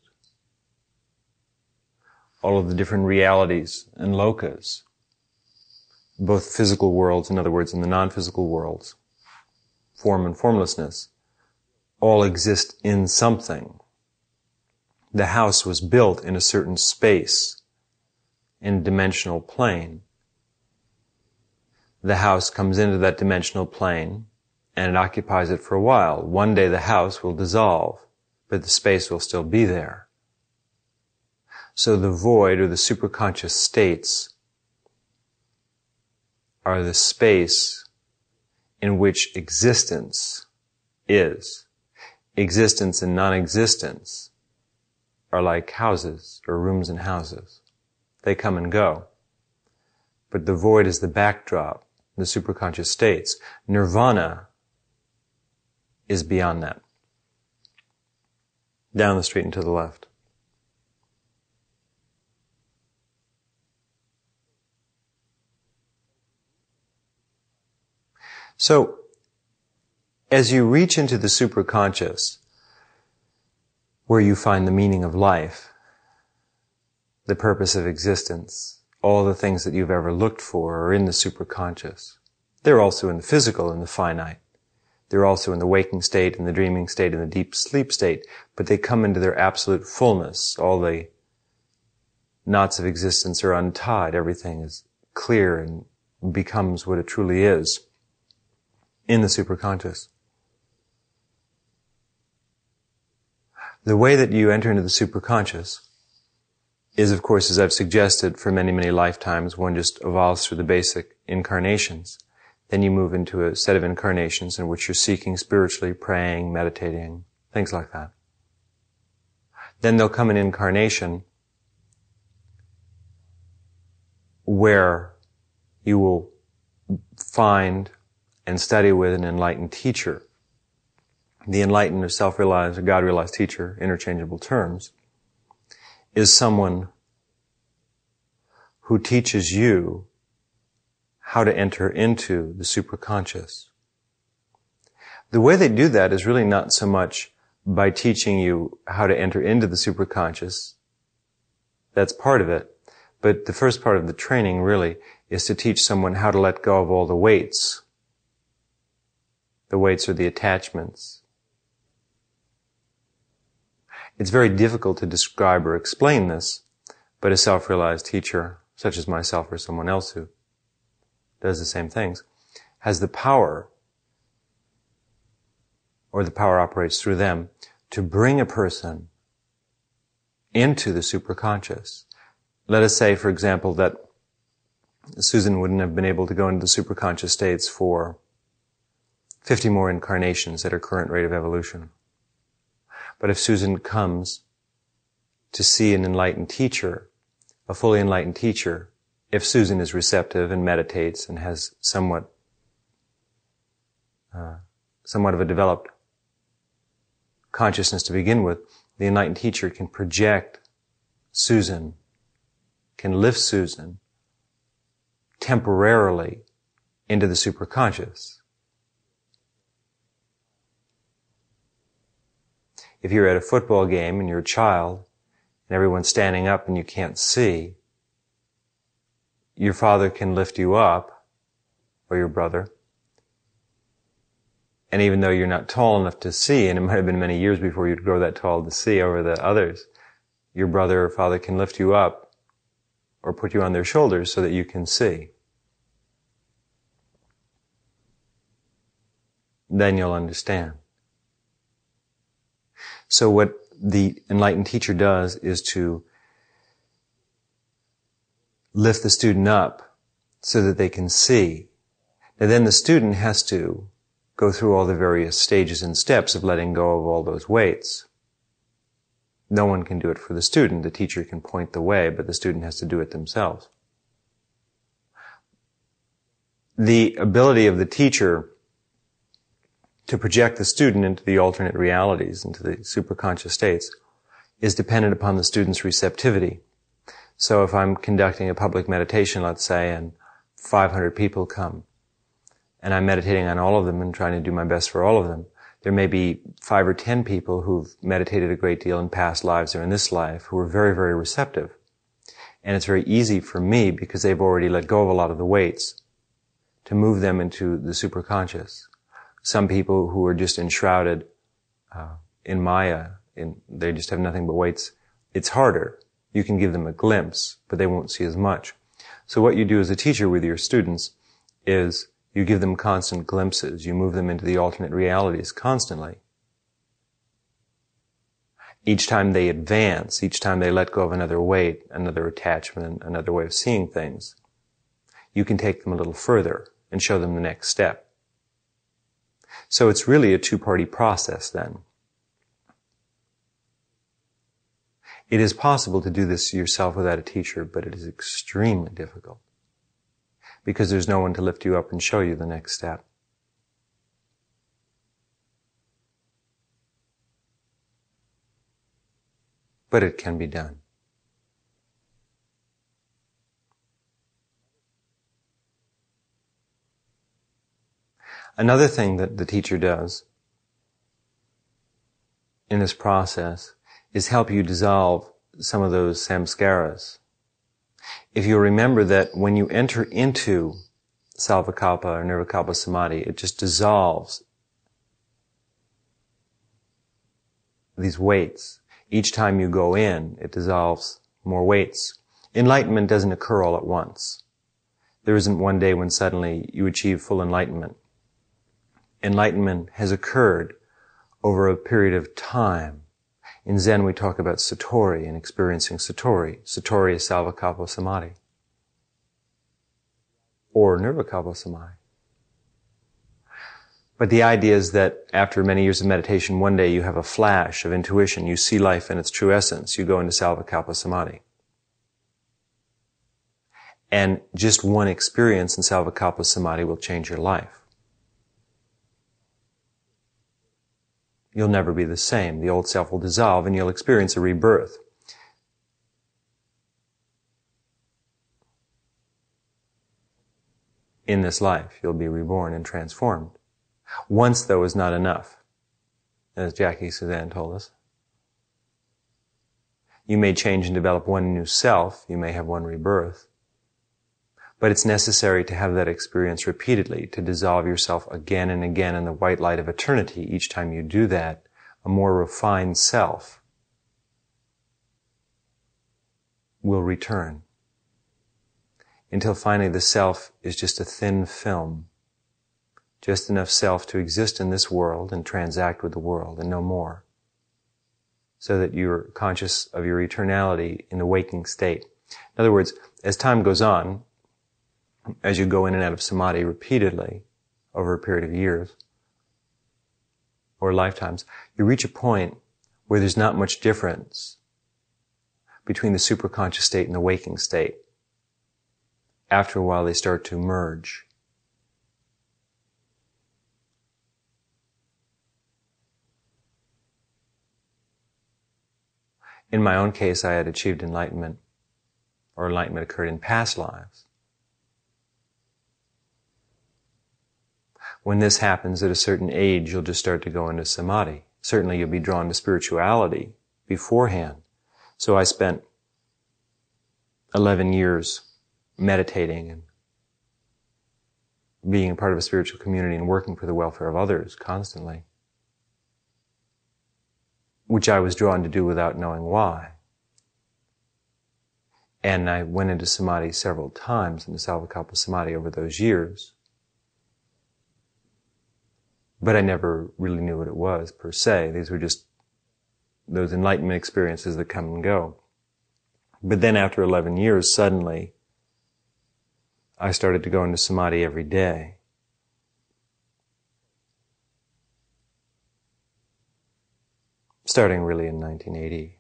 All of the different realities and lokas, both physical worlds, in other words, in the non-physical worlds, form and formlessness, all exist in something. The house was built in a certain space, in a dimensional plane. The house comes into that dimensional plane, and it occupies it for a while. One day the house will dissolve, but the space will still be there. So the void, or the superconscious states, are the space in which existence is. Existence and non-existence are like houses, or rooms in houses. They come and go. But the void is the backdrop, the superconscious states. Nirvana is beyond that. Down the street and to the left. So, as you reach into the superconscious, where you find the meaning of life, the purpose of existence, all the things that you've ever looked for are in the superconscious. They're also in the physical and the finite. They're also in the waking state, in the dreaming state, in the deep sleep state, but they come into their absolute fullness. All the knots of existence are untied. Everything is clear and becomes what it truly is in the superconscious. The way that you enter into the superconscious is, of course, as I've suggested, for many, many lifetimes, one just evolves through the basic incarnations. Then you move into a set of incarnations in which you're seeking spiritually, praying, meditating, things like that. Then there'll come an incarnation where you will find and study with an enlightened teacher the enlightened or self-realized or God-realized teacher, interchangeable terms, is someone who teaches you how to enter into the superconscious. The way they do that is really not so much by teaching you how to enter into the superconscious. That's part of it. But the first part of the training really is to teach someone how to let go of all the weights. The weights are the attachments. It's very difficult to describe or explain this, but a self-realized teacher, such as myself or someone else who does the same things, has the power, or the power operates through them, to bring a person into the superconscious. Let us say, for example, that Susan wouldn't have been able to go into the superconscious states for fifty more incarnations at her current rate of evolution. But if Susan comes to see an enlightened teacher, a fully enlightened teacher, if Susan is receptive and meditates and has somewhat, uh, somewhat of a developed consciousness to begin with, the enlightened teacher can project Susan, can lift Susan temporarily into the superconscious. If you're at a football game and you're a child and everyone's standing up and you can't see, your father can lift you up, or your brother. And even though you're not tall enough to see, and it might have been many years before you'd grow that tall to see over the others, your brother or father can lift you up or put you on their shoulders so that you can see. Then you'll understand. So what the enlightened teacher does is to lift the student up so that they can see. And then the student has to go through all the various stages and steps of letting go of all those weights. No one can do it for the student. The teacher can point the way, but the student has to do it themselves. The ability of the teacher to project the student into the alternate realities, into the superconscious states, is dependent upon the student's receptivity. So if I'm conducting a public meditation, let's say, and five hundred people come, and I'm meditating on all of them and trying to do my best for all of them, there may be five or ten people who've meditated a great deal in past lives or in this life who are very, very receptive. And it's very easy for me, because they've already let go of a lot of the weights, to move them into the superconscious. Some people who are just enshrouded uh, in Maya, in, they just have nothing but weights, it's harder. You can give them a glimpse, but they won't see as much. So what you do as a teacher with your students is you give them constant glimpses. You move them into the alternate realities constantly. Each time they advance, each time they let go of another weight, another attachment, another way of seeing things, you can take them a little further and show them the next step. So it's really a two-party process then. It is possible to do this yourself without a teacher, but it is extremely difficult, because there's no one to lift you up and show you the next step. But it can be done. Another thing that the teacher does in this process is help you dissolve some of those samskaras. If you remember that when you enter into Salvakalpa or Nirvikalpa Samadhi, it just dissolves these weights. Each time you go in, it dissolves more weights. Enlightenment doesn't occur all at once. There isn't one day when suddenly you achieve full enlightenment. Enlightenment has occurred over a period of time. In Zen, we talk about Satori and experiencing Satori. Satori is Salvakalpa Samadhi. Or Nirvikalpa Samadhi. But the idea is that after many years of meditation, one day you have a flash of intuition. You see life in its true essence. You go into Salvakalpa Samadhi. And just one experience in Salvakalpa Samadhi will change your life. you'll never be the same. The old self will dissolve and you'll experience a rebirth. In this life, you'll be reborn and transformed. Once, though, is not enough, as Jackie Suzanne told us. You may change and develop one new self, you may have one rebirth, but it's necessary to have that experience repeatedly, to dissolve yourself again and again in the white light of eternity. Each time you do that, a more refined self will return, until finally the self is just a thin film, just enough self to exist in this world and transact with the world, and no more, so that you're conscious of your eternality in the waking state. In other words, as time goes on, as you go in and out of samadhi repeatedly over a period of years or lifetimes, you reach a point where there's not much difference between the superconscious state and the waking state. After a while, they start to merge. In my own case, I had achieved enlightenment, or enlightenment occurred in past lives. When this happens at a certain age, you'll just start to go into samadhi. Certainly you'll be drawn to spirituality beforehand. So I spent eleven years meditating and being a part of a spiritual community and working for the welfare of others constantly, which I was drawn to do without knowing why. And I went into samadhi several times, into Salvakalpa samadhi over those years. But I never really knew what it was, per se. These were just those enlightenment experiences that come and go. But then after eleven years, suddenly, I started to go into samadhi every day. Starting really in nineteen eighty.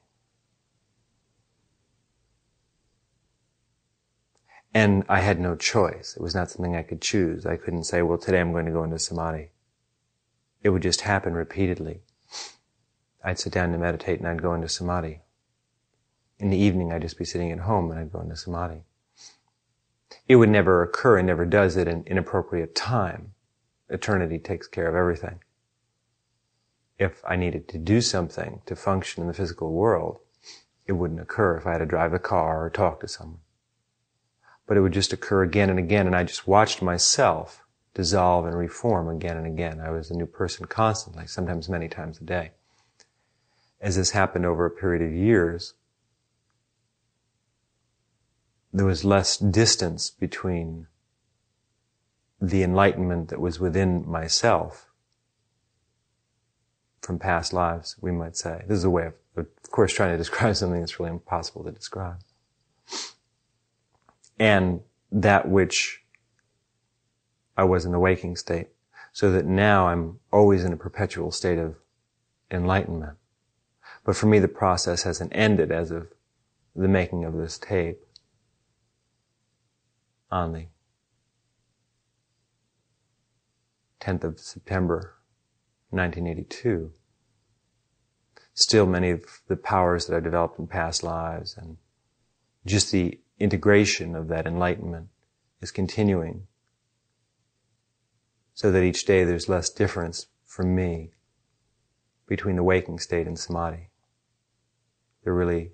And I had no choice. It was not something I could choose. I couldn't say, well, today I'm going to go into samadhi. It would just happen repeatedly. I'd sit down to meditate and I'd go into samadhi. In the evening, I'd just be sitting at home and I'd go into samadhi. It would never occur and never does at an inappropriate time. Eternity takes care of everything. If I needed to do something to function in the physical world, it wouldn't occur if I had to drive a car or talk to someone. But it would just occur again and again, and I just watched myself dissolve and reform again and again. I was a new person constantly, sometimes many times a day. As this happened over a period of years, there was less distance between the enlightenment that was within myself from past lives, we might say. This is a way of, of course, trying to describe something that's really impossible to describe. And that which I was in the waking state, so that now I'm always in a perpetual state of enlightenment. But for me, the process hasn't ended as of the making of this tape on the tenth of September, nineteen eighty-two. Still many of the powers that I developed in past lives and just the integration of that enlightenment is continuing, so that each day there's less difference for me between the waking state and samadhi. There really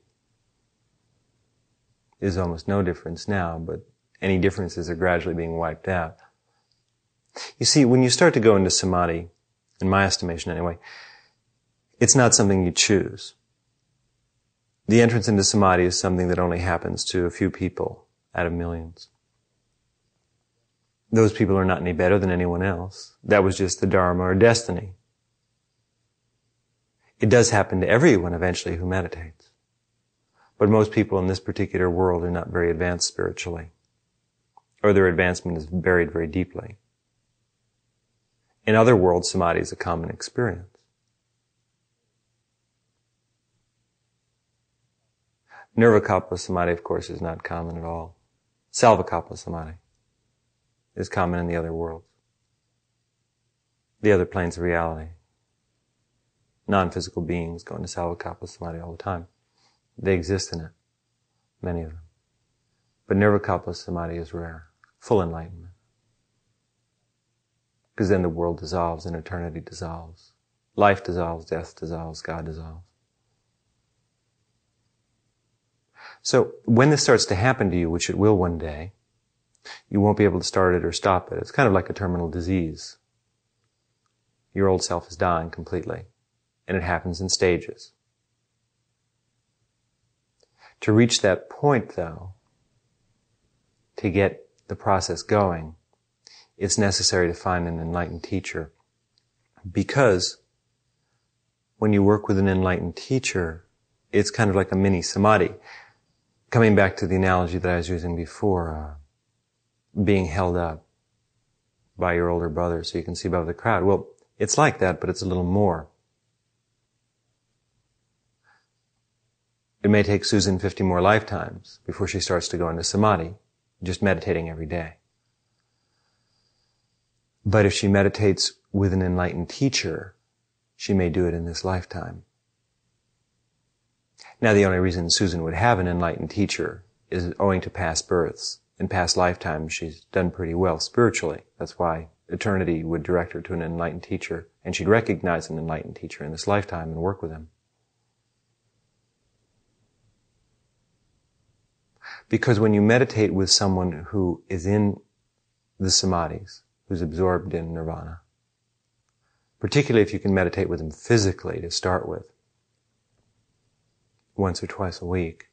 is almost no difference now, but any differences are gradually being wiped out. You see, when you start to go into samadhi, in my estimation anyway, it's not something you choose. The entrance into samadhi is something that only happens to a few people out of millions. Those people are not any better than anyone else. That was just the dharma or destiny. It does happen to everyone eventually who meditates. But most people in this particular world are not very advanced spiritually, or their advancement is buried very deeply. In other worlds, samadhi is a common experience. Nirvikalpa samadhi, of course, is not common at all. Salvakalpa samadhi is common in the other worlds, the other planes of reality. non-physical beings go into Sarvakapa Samadhi all the time. They exist in it, many of them. But Nirvikalpa Samadhi is rare, full enlightenment. Because then the world dissolves and eternity dissolves. Life dissolves, death dissolves, God dissolves. So when this starts to happen to you, which it will one day, you won't be able to start it or stop it. It's kind of like a terminal disease. Your old self is dying completely, and it happens in stages. To reach that point, though, to get the process going, it's necessary to find an enlightened teacher. Because when you work with an enlightened teacher, it's kind of like a mini samadhi. Coming back to the analogy that I was using before, uh, being held up by your older brother so you can see above the crowd. Well, it's like that, but it's a little more. It may take Susan fifty more lifetimes before she starts to go into samadhi, just meditating every day. But if she meditates with an enlightened teacher, she may do it in this lifetime. Now, the only reason Susan would have an enlightened teacher is owing to past births. In past lifetimes, she's done pretty well spiritually. That's why eternity would direct her to an enlightened teacher, and she'd recognize an enlightened teacher in this lifetime and work with him. Because when you meditate with someone who is in the samadhis, who's absorbed in nirvana, particularly if you can meditate with them physically to start with, once or twice a week,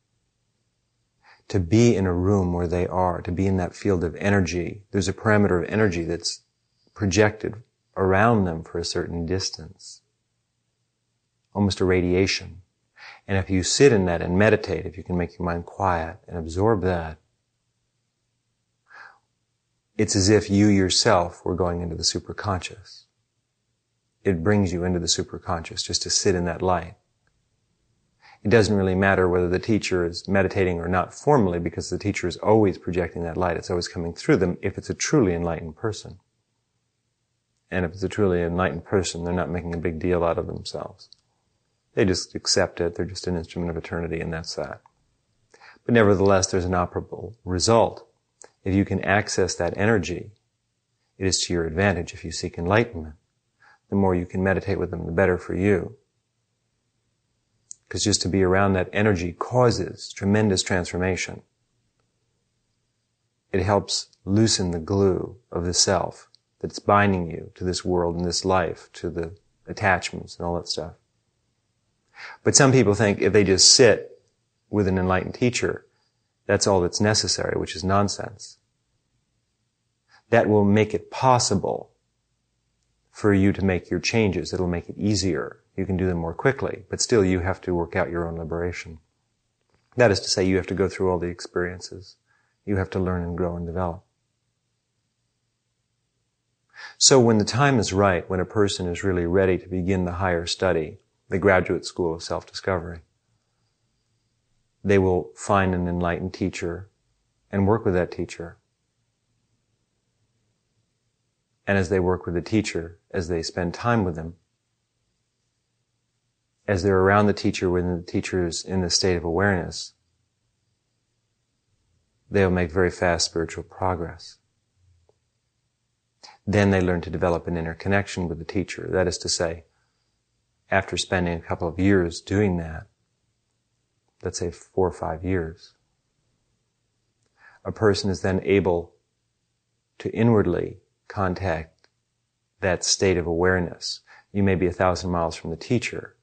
to be in a room where they are, to be in that field of energy, there's a parameter of energy that's projected around them for a certain distance, almost a radiation. And if you sit in that and meditate, if you can make your mind quiet and absorb that, it's as if you yourself were going into the superconscious. It brings you into the superconscious just to sit in that light. It doesn't really matter whether the teacher is meditating or not formally, because the teacher is always projecting that light. It's always coming through them if it's a truly enlightened person. And if it's a truly enlightened person, they're not making a big deal out of themselves. They just accept it. They're just an instrument of eternity, and that's that. But nevertheless, there's an operable result. If you can access that energy, it is to your advantage if you seek enlightenment. The more you can meditate with them, the better for you. Because just to be around that energy causes tremendous transformation. It helps loosen the glue of the self that's binding you to this world and this life, to the attachments and all that stuff. But some people think if they just sit with an enlightened teacher, that's all that's necessary, which is nonsense. That will make it possible for you to make your changes. It'll make it easier. You can do them more quickly, but still you have to work out your own liberation. That is to say, you have to go through all the experiences. You have to learn and grow and develop. So when the time is right, when a person is really ready to begin the higher study, the graduate school of self-discovery, they will find an enlightened teacher and work with that teacher. And as they work with the teacher, as they spend time with them, as they're around the teacher when the teacher is in the state of awareness, they'll make very fast spiritual progress. Then they learn to develop an inner connection with the teacher. That is to say, after spending a couple of years doing that, let's say four or five years, a person is then able to inwardly contact that state of awareness. You may be a thousand miles from the teacher,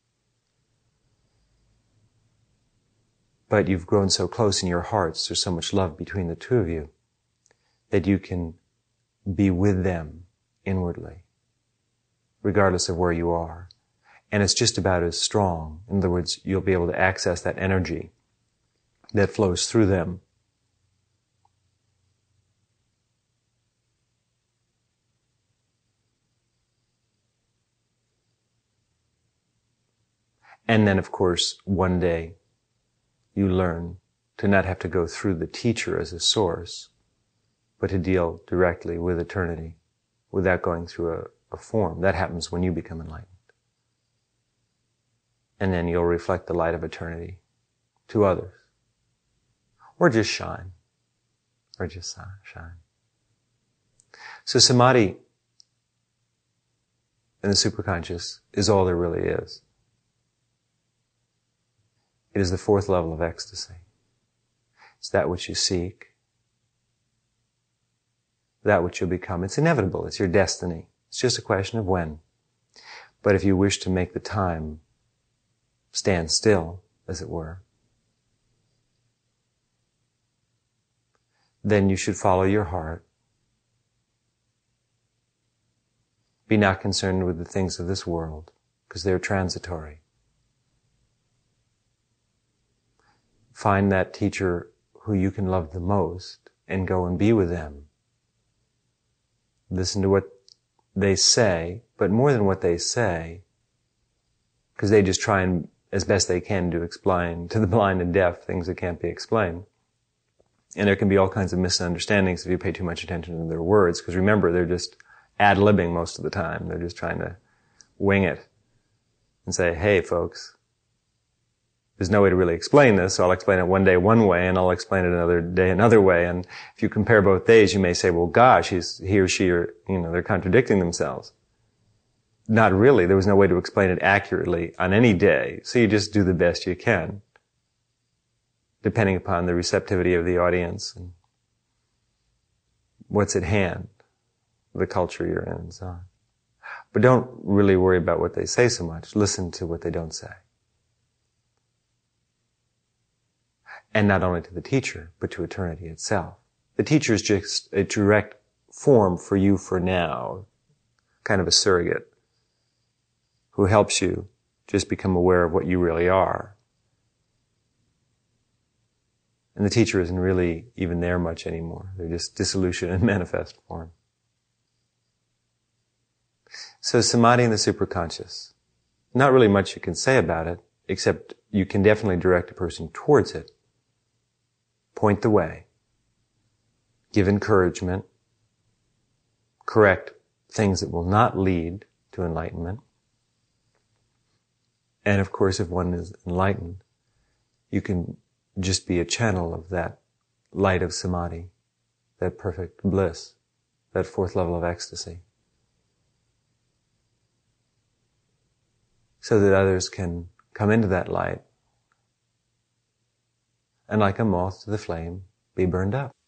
but you've grown so close in your hearts, there's so much love between the two of you, that you can be with them inwardly, regardless of where you are. And it's just about as strong. In other words, you'll be able to access that energy that flows through them. And then, of course, one day you learn to not have to go through the teacher as a source, but to deal directly with eternity without going through a, a form. That happens when you become enlightened. And then you'll reflect the light of eternity to others. Or just shine. Or just shine. So samadhi in the superconscious is all there really is. It is the fourth level of ecstasy. It's that which you seek. That which you'll become. It's inevitable. It's your destiny. It's just a question of when. But if you wish to make the time stand still, as it were, then you should follow your heart. Be not concerned with the things of this world, because they're transitory. Find that teacher who you can love the most and go and be with them. Listen to what they say, but more than what they say, because they just try and, as best they can, to explain to the blind and deaf things that can't be explained. And there can be all kinds of misunderstandings if you pay too much attention to their words, because remember, they're just ad-libbing most of the time. They're just trying to wing it and say, hey, folks, there's no way to really explain this, so I'll explain it one day one way, and I'll explain it another day another way. And if you compare both days, you may say, well, gosh, he's, he or she, or, you know, they're contradicting themselves. Not really. There was no way to explain it accurately on any day, so you just do the best you can, depending upon the receptivity of the audience and what's at hand, the culture you're in, and so on. But don't really worry about what they say so much. Listen to what they don't say. And not only to the teacher, but to eternity itself. The teacher is just a direct form for you for now, kind of a surrogate, who helps you just become aware of what you really are. And the teacher isn't really even there much anymore. They're just dissolution in manifest form. So samadhi in the superconscious. Not really much you can say about it, except you can definitely direct a person towards it. Point the way. Give encouragement. Correct things that will not lead to enlightenment. And of course, if one is enlightened, you can just be a channel of that light of samadhi, that perfect bliss, that fourth level of ecstasy, so that others can come into that light and, like a moth to the flame, be burned up.